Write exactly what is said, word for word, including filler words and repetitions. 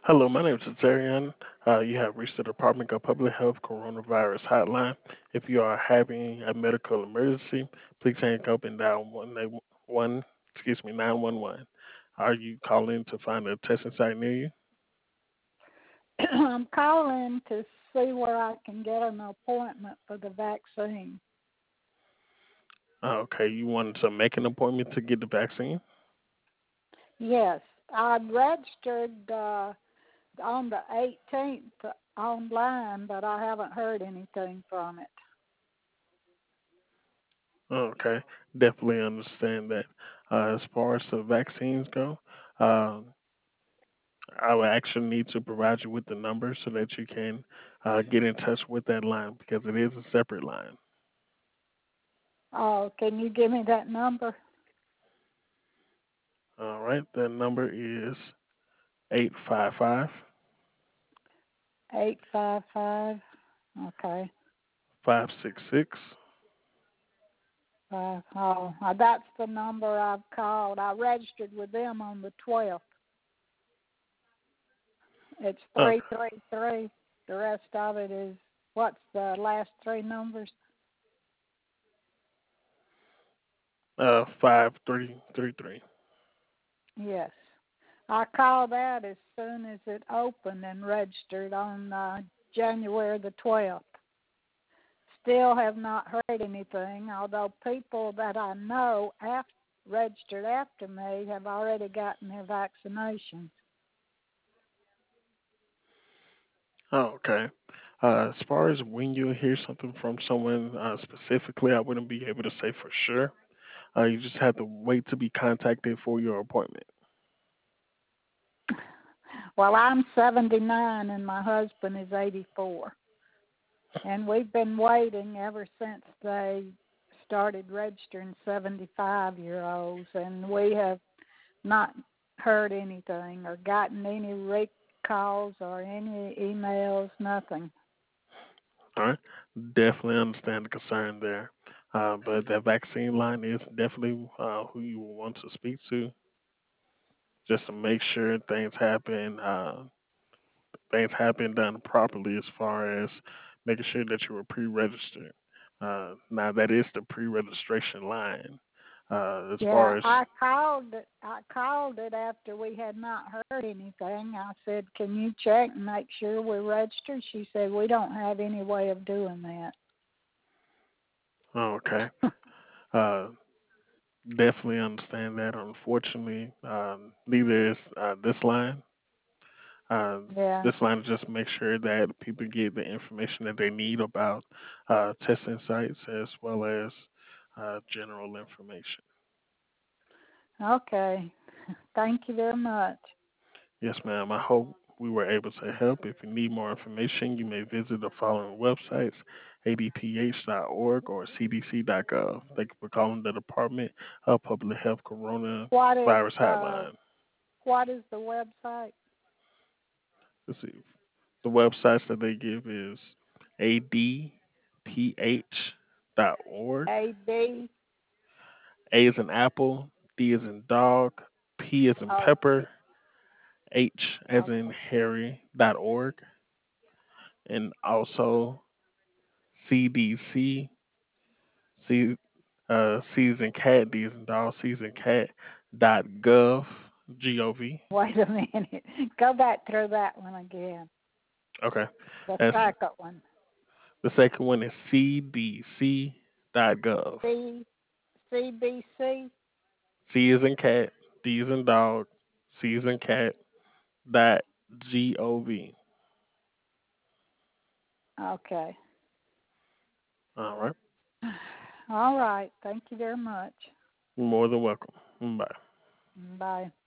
Hello, my name is Zarian. Uh, you have reached the Department of Public Health Coronavirus Hotline. If you are having a medical emergency, please hang up and dial one one excuse me nine one one. Are you calling to find a testing site near you? I'm calling to see where I can get an appointment for the vaccine. Uh, okay, you wanted to make an appointment to get the vaccine? Yes, I registered uh, on the eighteenth online, but I haven't heard anything from it. Okay, definitely understand that. Uh, as far as the vaccines go, um, I will actually need to provide you with the number so that you can uh, get in touch with that line because it is a separate line. Oh, can you give me that number? All right, the number is eight five five, Eight five five. Okay. five six six. Uh, oh, uh, that's the number I've called. I registered with them on the twelfth. It's Okay, three three three. The rest of it is what's the last three numbers? uh, five three three three. Yes. I called that as soon as it opened and registered on uh, January the twelfth. Still have not heard anything, although people that I know after, registered after me have already gotten their vaccinations. Oh, okay. Uh, as far as when you hear something from someone uh, specifically, I wouldn't be able to say for sure. Uh, you just have to wait to be contacted for your appointment. Well, I'm seventy-nine and my husband is eighty-four. And we've been waiting ever since they started registering seventy-five year olds, and we have not heard anything or gotten any recalls or any emails, nothing. All right. Definitely understand the concern there. Uh, but that vaccine line is definitely uh, who you will want to speak to just to make sure things happen. Uh, things have been done properly as far as making sure that you were pre-registered. Uh, now that is the pre-registration line. Uh, as Yeah, far as I called it. I called it after we had not heard anything. I said, "Can you check and make sure we're registered?" She said, "We don't have any way of doing that." oh, okay, uh, definitely understand that. Unfortunately, um, neither is uh, this line. Uh, Yeah. this line just make sure that people get the information that they need about uh, testing sites as well as uh, general information. Okay. Thank you very much. Yes, ma'am. I hope we were able to help. If you need more information, you may visit the following websites: a d p h dot org or c d c dot gov. Thank you for calling the Department of Public Health Coronavirus What is uh Hotline. what is the website? Let's see. The websites that they give is a d p h dot org. A D. A is in apple, D is in dog, P is in Oh, pepper, H as in okay. Harry dot org, and also C D C, C, uh, C is in cat, D is in dog, C is in cat, dot gov, G O V. Wait a minute. Go back through that one again. Okay. The That's second one. the second one is C D C dot gov. C C B C. C is in cat, D is in dog, C is in cat, dot G O V. Okay. All right. All right. Thank you very much. You're more than welcome. Bye. Bye.